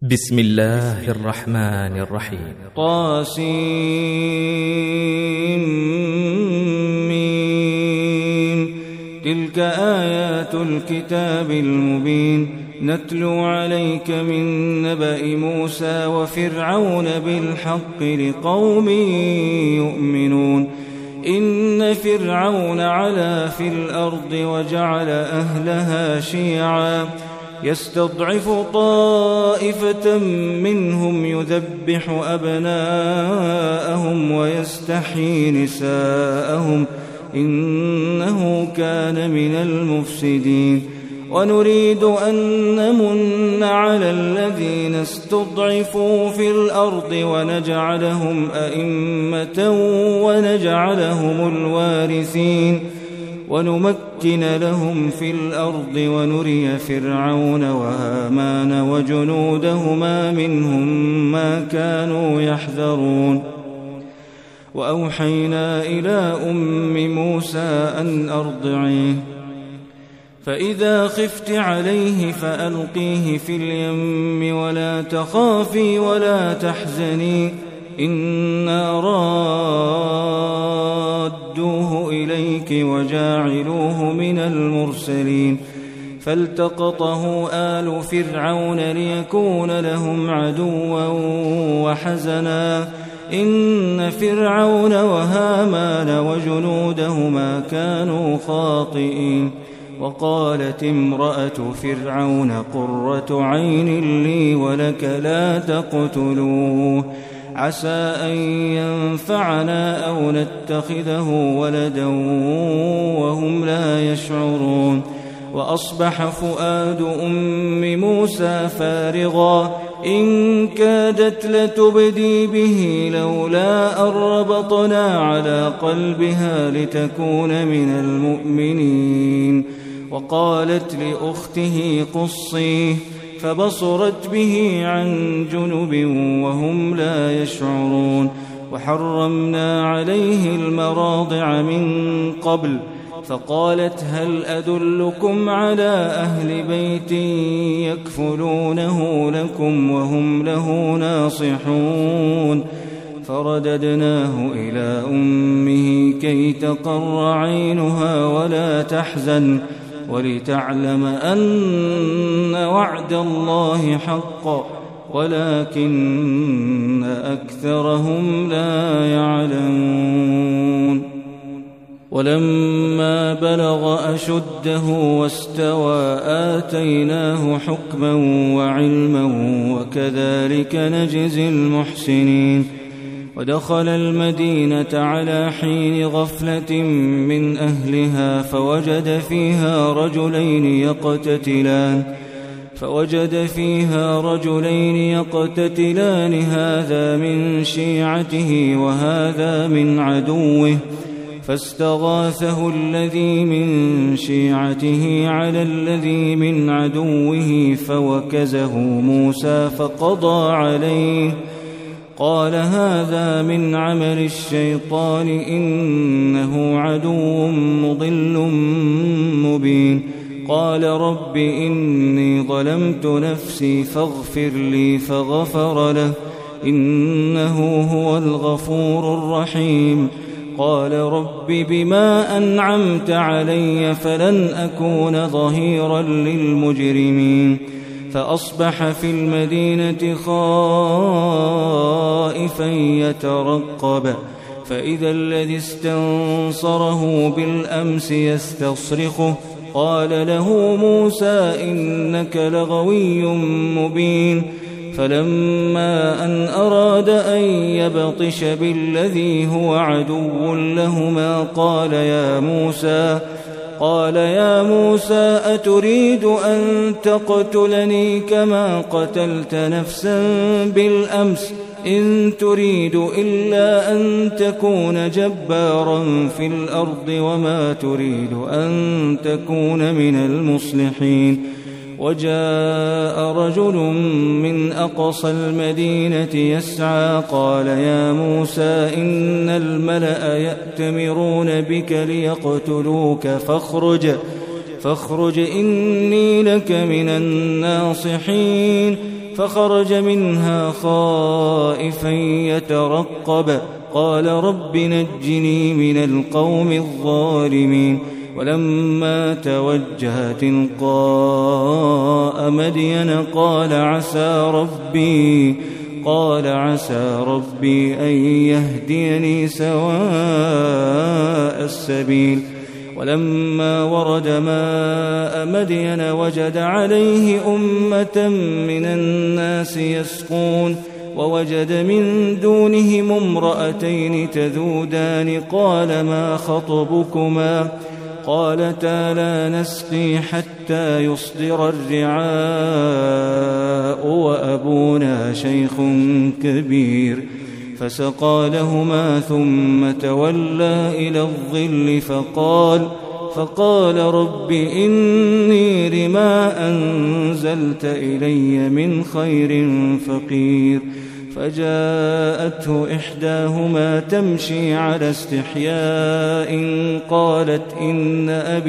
بسم الله الرحمن الرحيم. طاسمين. تلك آيات الكتاب المبين نتلو عليك من نبأ موسى وفرعون بالحق لقوم يؤمنون. إن فرعون علا في الأرض وجعل أهلها شيعا يستضعف طائفة منهم يذبح أبناءهم ويستحيي نساءهم إنه كان من المفسدين. ونريد أن نمن على الذين استضعفوا في الأرض ونجعلهم أئمة ونجعلهم الوارثين ونمكن لهم في الأرض ونري فرعون وهامان وجنودهما منهم ما كانوا يحذرون. وأوحينا إلى أم موسى أن أرضعيه فإذا خفت عليه فألقيه في اليم ولا تخافي ولا تحزني إنا رادوه إليك وجاعلوه من المرسلين. فالتقطه آل فرعون ليكون لهم عدوا وحزنا إن فرعون وهامان وجنودهما كانوا خاطئين. وقالت امرأة فرعون قرة عين لي ولك لا تقتلوه عسى أن ينفعنا أو نتخذه ولدا وهم لا يشعرون. وأصبح فؤاد أم موسى فارغا إن كادت لتبدي به لولا أن ربطنا على قلبها لتكون من المؤمنين. وقالت لأخته قصيه فبصرت به عن جنب وهم لا يشعرون. وحرمنا عليه المراضع من قبل فقالت هل أدلكم على أهل بيت يكفلونه لكم وهم له ناصحون. فرددناه إلى أمه كي تقر عينها ولا تحزن ولتعلم أن وعد الله حق ولكن أكثرهم لا يعلمون. ولما بلغ أشده واستوى آتيناه حكما وعلما وكذلك نجزي المحسنين. ودخل المدينة على حين غفلة من أهلها فوجد فيها رجلين يقتتلان هذا من شيعته وهذا من عدوه فاستغاثه الذي من شيعته على الذي من عدوه فوكزه موسى فقضى عليه قال هذا من عمل الشيطان إنه عدو مضل مبين. قال رب إني ظلمت نفسي فاغفر لي فغفر له إنه هو الغفور الرحيم. قال رب بما أنعمت علي فلن أكون ظهيرا للمجرمين. فأصبح في المدينة خائفا يترقب فإذا الذي استنصره بالأمس يستصرخه قال له موسى إنك لغوي مبين. فلما أن أراد أن يبطش بالذي هو عدو لهما قال يا موسى أتريد أن تقتلني كما قتلت نفسا بالأمس إن تريد إلا أن تكون جبارا في الأرض وما تريد أن تكون من المصلحين. وجاء رجل من أقصى المدينة يسعى قال يا موسى إن الملأ يأتمرون بك ليقتلوك فاخرج إني لك من الناصحين. فخرج منها خائفا يترقب قال رب نجني من القوم الظالمين ولما توجه تلقاء مدين قال عسى ربي أن يهديني سواء السبيل ولما ورد ماء مدين وجد عليه أمة من الناس يسقون ووجد من دونهم امرأتين تذودان قال ما خطبكما قالتا لا نسقي حتى يصدر الرعاء وأبونا شيخ كبير فسقى لهما ثم تولى إلى الظل فقال رب إني لما أنزلت إلي من خير فقير فجاءته إحداهما تمشي على استحياء قالت إن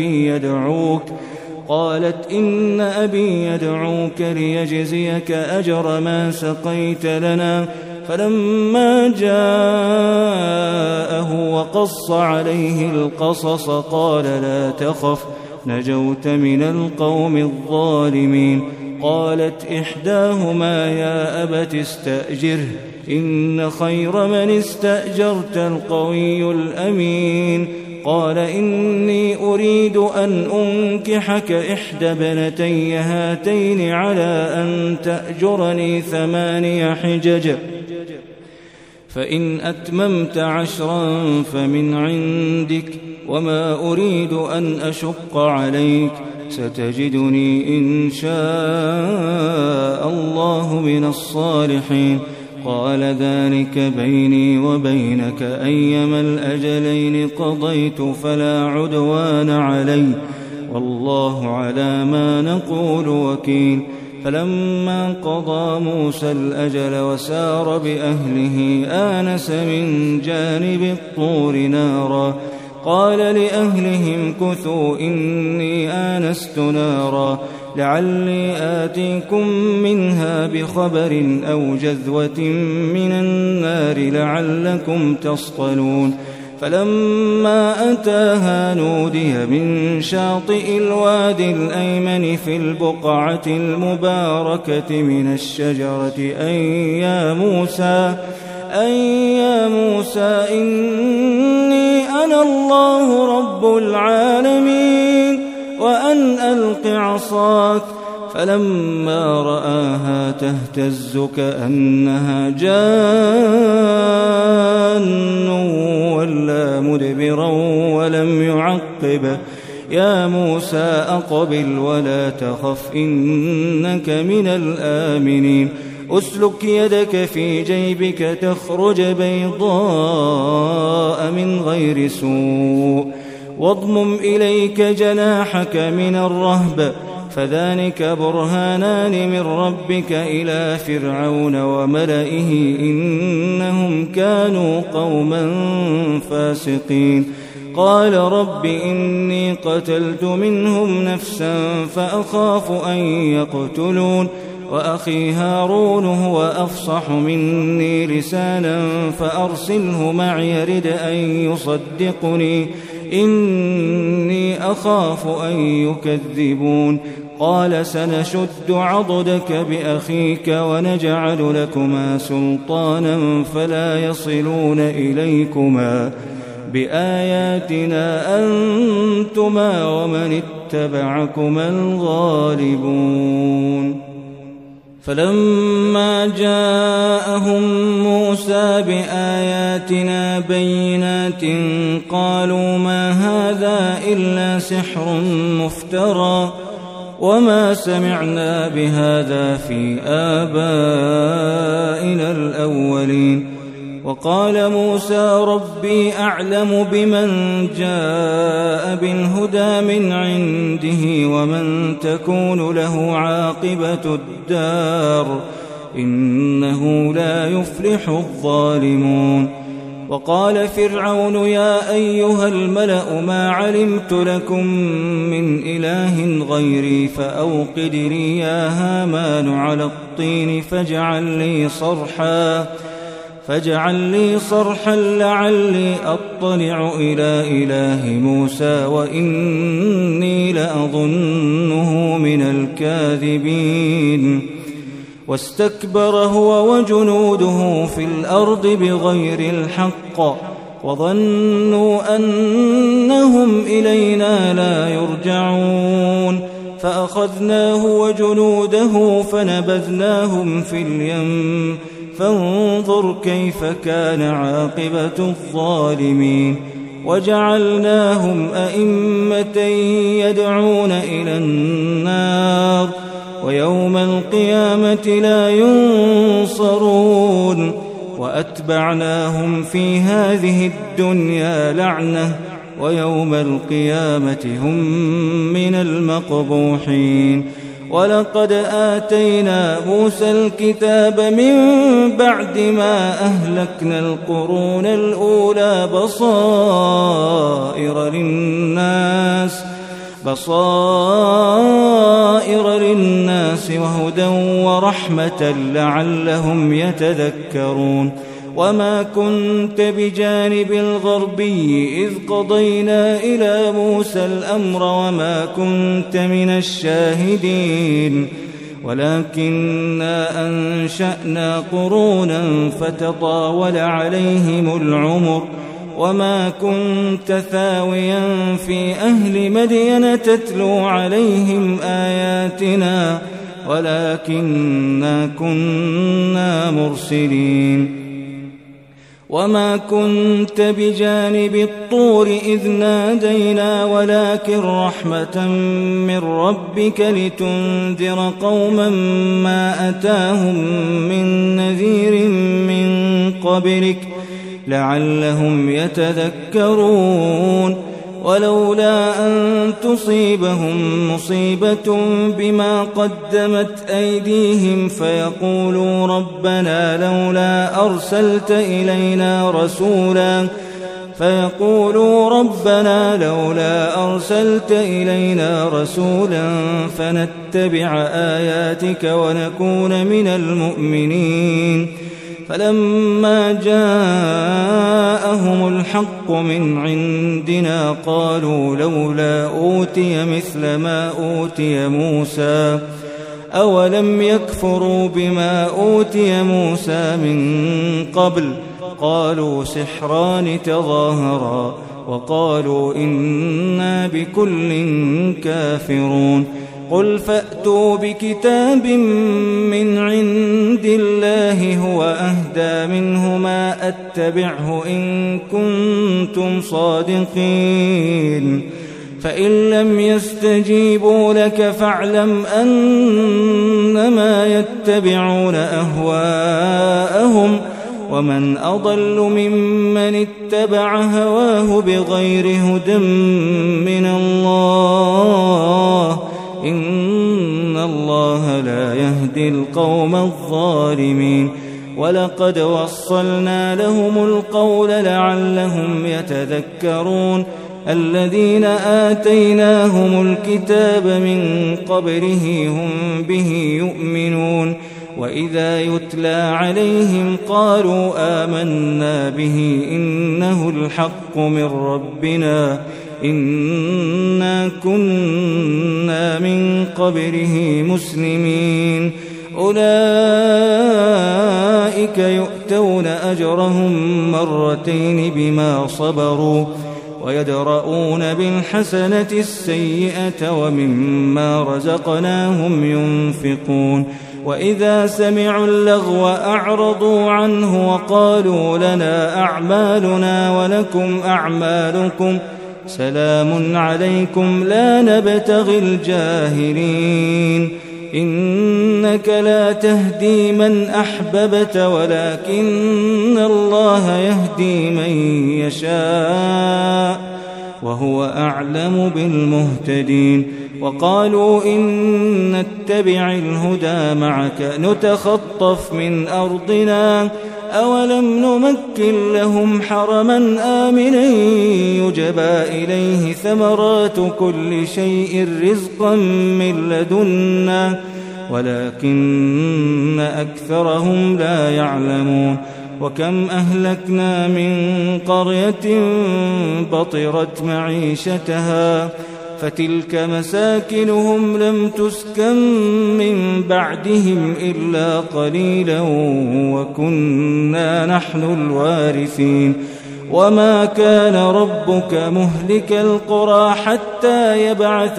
أبي يدعوك ليجزيك أجر ما سقيت لنا فلما جاءه وقص عليه القصص قال لا تخف نجوت من القوم الظالمين قالت إحداهما يا أبت استأجره إن خير من استأجرت القوي الأمين قال إني أريد أن أنكحك إحدى ابنتي هاتين على أن تأجرني 8 حجج فإن أتممت 10 فمن عندك وما أريد أن أشق عليك ستجدني إن شاء الله من الصالحين قال ذلك بيني وبينك أيما الأجلين قضيت فلا عدوان علي والله على ما نقول وكيل فلما قضى موسى الأجل وسار بأهله آنس من جانب الطور نارا قال لأهلهم كثوا إني آنست نارا لعلي آتيكم منها بخبر أو جذوة من النار لعلكم تصطلون فلما أتاها نودي من شاطئ الوادي الأيمن في البقعة المباركة من الشجرة أن يا موسى إني أنا الله رب العالمين وأن ألق عصاك فلما رآها تهتز كأنها جان ولا مدبرا ولم يعقب يا موسى أقبل ولا تخف إنك من الآمنين أسلك يدك في جيبك تخرج بيضاء من غير سوء واضمم إليك جناحك من الرهب فذلك برهانان من ربك إلى فرعون وملئه إنهم كانوا قوما فاسقين قال رب إني قتلت منهم نفسا فأخاف أن يقتلون وأخي هارون هو أفصح مني لسانا فأرسله معي يرد أن يصدقني إني أخاف أن يكذبون قال سنشد عضدك بأخيك ونجعل لكما سلطانا فلا يصلون إليكما بآياتنا أنتما ومن اتبعكما الغالبون فلما جاءهم موسى بآياتنا بينات قالوا ما هذا إلا سحر مفترى وما سمعنا بهذا في آبائنا الأولين وقال موسى ربي أعلم بمن جاء بالهدى من عنده ومن تكون له عاقبة الدار إنه لا يفلح الظالمون وقال فرعون يا أيها الملأ ما علمت لكم من إله غيري فأوقد لي يا هامان على الطاولة الطين فاجعل لي صرحا لعلي أطلع إلى إله موسى وإني لأظنه من الكاذبين. واستكبر هو وجنوده في الأرض بغير الحق وظنوا أنهم إلينا لا يرجعون فأخذناه وجنوده فنبذناهم في اليم فانظر كيف كان عاقبة الظالمين. وجعلناهم أئمة يدعون إلى النار ويوم القيامة لا ينصرون. وأتبعناهم في هذه الدنيا لعنة ويوم القيامة هم من المقبوحين. ولقد آتينا موسى الكتاب من بعد ما أهلكنا القرون الأولى بصائر للناس وهدى ورحمة لعلهم يتذكرون. وما كنت بجانب الغربي إذ قضينا إلى موسى الأمر وما كنت من الشاهدين ولكننا أنشأنا قرونا فتطاول عليهم العمر وما كنت ثاويا في أهل مدين تتلو عليهم آياتنا ولكننا كنا مرسلين. وما كنت بجانب الطور إذ نادينا ولكن رحمة من ربك لتنذر قوما ما أتاهم من نذير من قبلك لعلهم يتذكرون. ولولا أن تصيبهم مصيبة بما قدمت أيديهم فيقولوا ربنا لولا أرسلت إلينا رسولا فنتبع آياتك ونكون من المؤمنين. فلما جاءهم الحق من عندنا قالوا لولا أوتي مثل ما أوتي موسى أولم يكفروا بما أوتي موسى من قبل قالوا سحران تظاهرا وقالوا إنا بكل كافرون. قل فأتوا بكتاب من عند الله هو أهدى منه ما أتبعه إن كنتم صادقين. فإن لم يستجيبوا لك فاعلم أنما يتبعون أهواءهم ومن أضل ممن اتبع هواه بغير هدى من الله إن الله لا يهدي القوم الظالمين. ولقد وصلنا لهم القول لعلهم يتذكرون. الذين آتيناهم الكتاب من قبله هم به يؤمنون وإذا يتلى عليهم قالوا آمنا به إنه الحق من ربنا إنا كنا من قبله مسلمين. أولئك يؤتون أجرهم مرتين بما صبروا ويدرؤون بالحسنة السيئة ومما رزقناهم ينفقون. وإذا سمعوا اللغو أعرضوا عنه وقالوا لنا أعمالنا ولكم أعمالكم سلام عليكم لا نبتغي الجاهلين. إنك لا تهدي من أحببت ولكن الله يهدي من يشاء وهو أعلم بالمهتدين. وقالوا إن نتبع الهدى معك نتخطف من أرضنا أولم نمكن لهم حرما آمنا يجبى إليه ثمرات كل شيء رزقا من لدنا ولكن أكثرهم لا يعلمون وكم أهلكنا من قرية بطرت معيشتها فتلك مساكنهم لم تسكن من بعدهم إلا قليلا وكنا نحن الوارثين وما كان ربك مهلك القرى حتى يبعث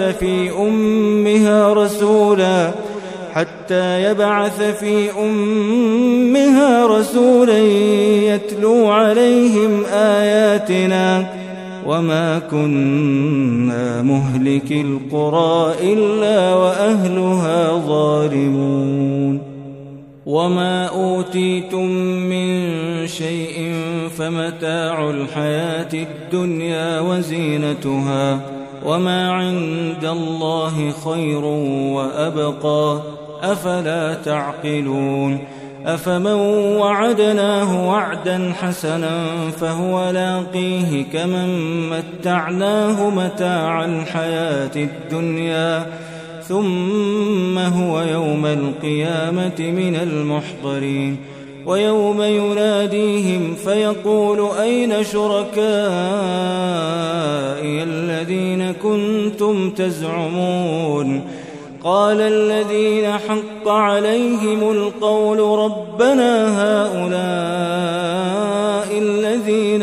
في أمها رسولا يتلو عليهم آياتنا وما كنا مهلك القرى إلا وأهلها ظالمون وما أوتيتم من شيء فمتاع الحياة الدنيا وزينتها وما عند الله خير وأبقى أفلا تعقلون أفمن وعدناه وعدا حسنا فهو لاقيه كمن متعناه متاع الحياة الدنيا ثم هو يوم القيامة من المحضرين ويوم يناديهم فيقول أين شركائي الذين كنتم تزعمون قال الذين حق عليهم القول ربنا هؤلاء الذين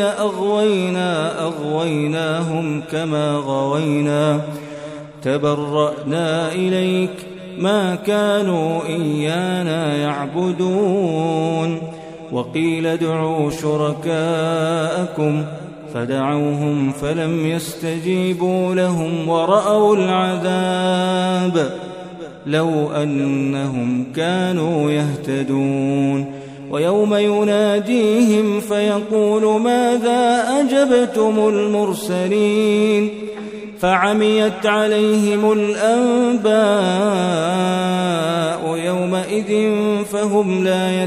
أغويناهم كما غوينا تبرأنا إليك ما كانوا إيانا يعبدون وقيل ادعوا شركاءكم فدعوهم فلم يستجيبوا لهم ورأوا العذاب لو أنهم كانوا يهتدون ويوم يناديهم فيقول ماذا أجبتم المرسلين فعميت عليهم الأنباء يومئذ فهم لا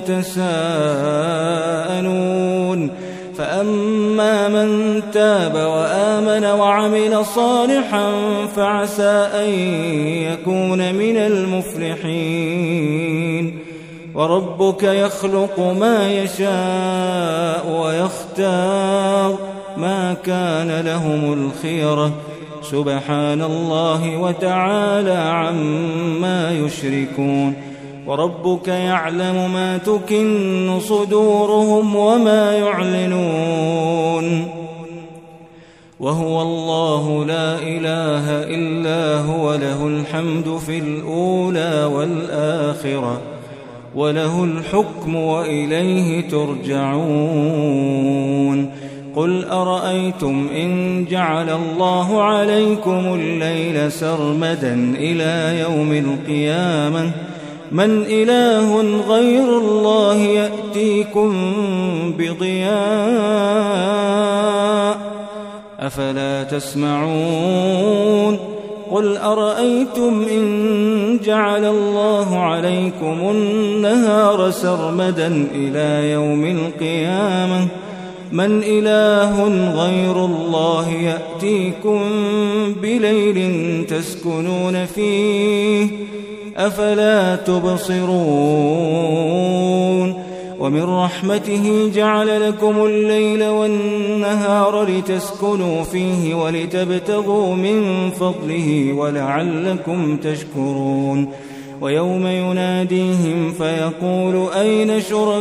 يتساءلون فأما من تاب وآمن وعمل صالحا فعسى أن يكون من المفلحين وربك يخلق ما يشاء ويختار ما كان لهم الخيرة سبحان الله وتعالى عما يشركون وربك يعلم ما تكن صدورهم وما يعلنون وهو الله لا إله إلا هو له الحمد في الأولى والآخرة وله الحكم وإليه ترجعون قل أرأيتم إن جعل الله عليكم الليل سرمدا إلى يوم القيامة من إله غير الله يأتيكم بضياء أفلا تسمعون قل أرأيتم إن جعل الله عليكم النهار سرمدا إلى يوم القيامة من إله غير الله يأتيكم بليل تسكنون فيه أفلا تبصرون ومن رحمته جعل لكم الليل والنهار لتسكنوا فيه ولتبتغوا من فضله ولعلكم تشكرون ويوم يناديهم فيقول أين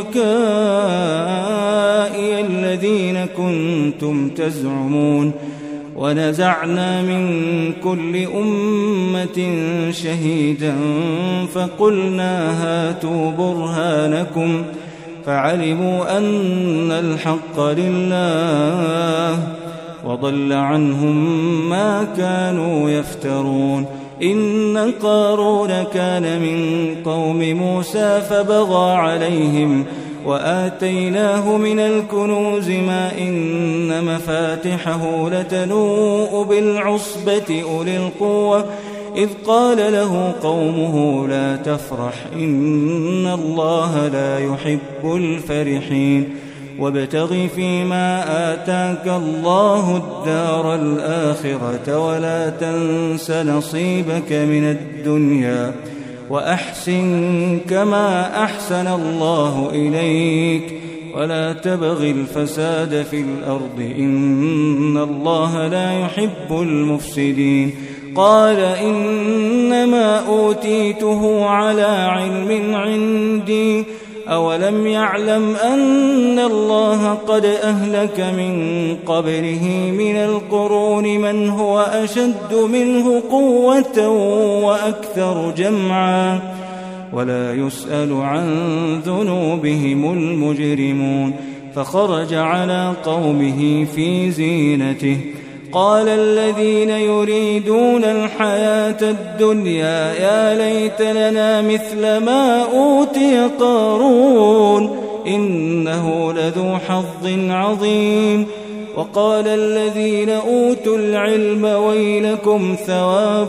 شركائي الذين كنتم تزعمون ونزعنا من كل أمة شهيدا فقلنا هاتوا برهانكم فعلموا أن الحق لله وضل عنهم ما كانوا يفترون إن قارون كان من قوم موسى فبغى عليهم وآتيناه من الكنوز ما إن مفاتحه لتنوء بالعصبة أولي القوة إذ قال له قومه لا تفرح إن الله لا يحب الفرحين وابتغ فيما آتاك الله الدار الآخرة ولا تنس نصيبك من الدنيا وأحسن كما أحسن الله إليك ولا تبغ الفساد في الأرض إن الله لا يحب المفسدين قال إنما أوتيته على علم عندي أولم يعلم أن الله قد أهلك من قبله من القرون من هو أشد منه قوة وأكثر جمعا ولا يسأل عن ذنوبهم المجرمون فخرج على قومه في زينته قال الذين يريدون الحياة الدنيا يا ليت لنا مثل ما أوتي قارون إنه لذو حظ عظيم وقال الذين أوتوا العلم ويلكم ثواب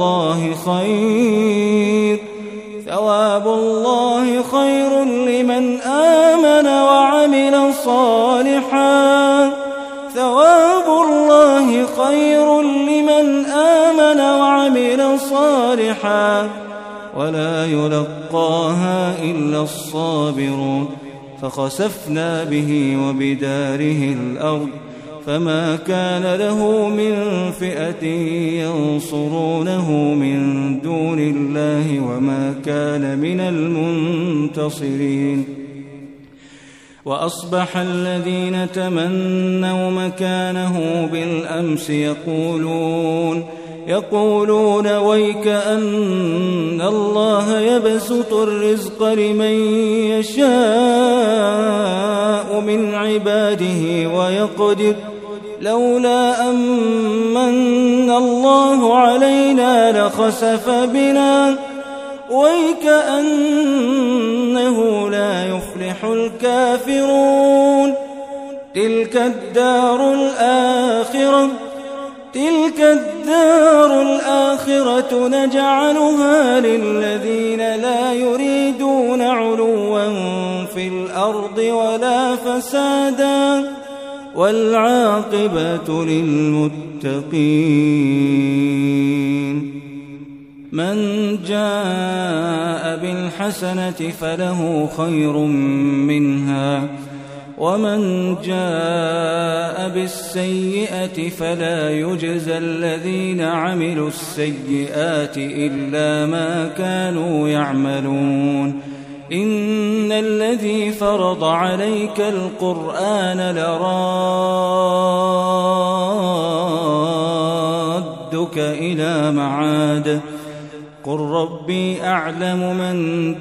الله خير لمن آمن وعمل صالحا ثواب الله خير لمن آمن وعمل صالحا ولا يلقاها إلا الصابرون فخسفنا به وبداره الأرض فما كان له من فئة ينصرونه من دون الله وما كان من المنتصرين وأصبح الذين تمنوا مكانه بالأمس يقولون ويك أن الله يبسط الرزق لمن يشاء من عباده ويقدر لولا أمن الله علينا لخسف بنا ويكأنه لا يفلح الكافرون تلك الدار الآخرة نجعلها للذين لا يريدون علوا في الأرض ولا فسادا والعاقبة للمتقين من جاء بالحسنة فله خير منها ومن جاء بالسيئة فلا يجزى الذين عملوا السيئات إلا ما كانوا يعملون إن الذي فرض عليك القرآن لرادك إلى معاد قل ربي أعلم من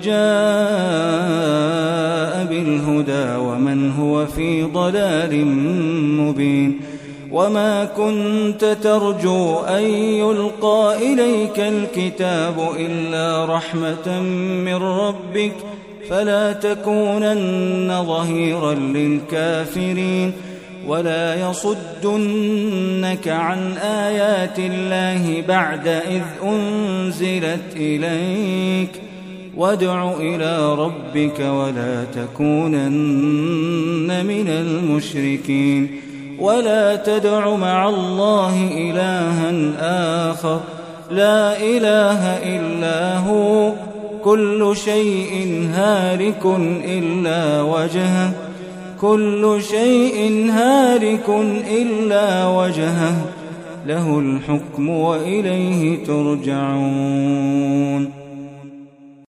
جاء بالهدى ومن هو في ضلال مبين وما كنت ترجو أن يلقى إليك الكتاب إلا رحمة من ربك فلا تكونن ظهيرا للكافرين ولا يصدنك عن آيات الله بعد إذ أنزلت إليك وادع إلى ربك ولا تكونن من المشركين ولا تدع مع الله إلها آخر لا إله إلا هو كل شيء هالك إلا وجهه له الحكم وإليه ترجعون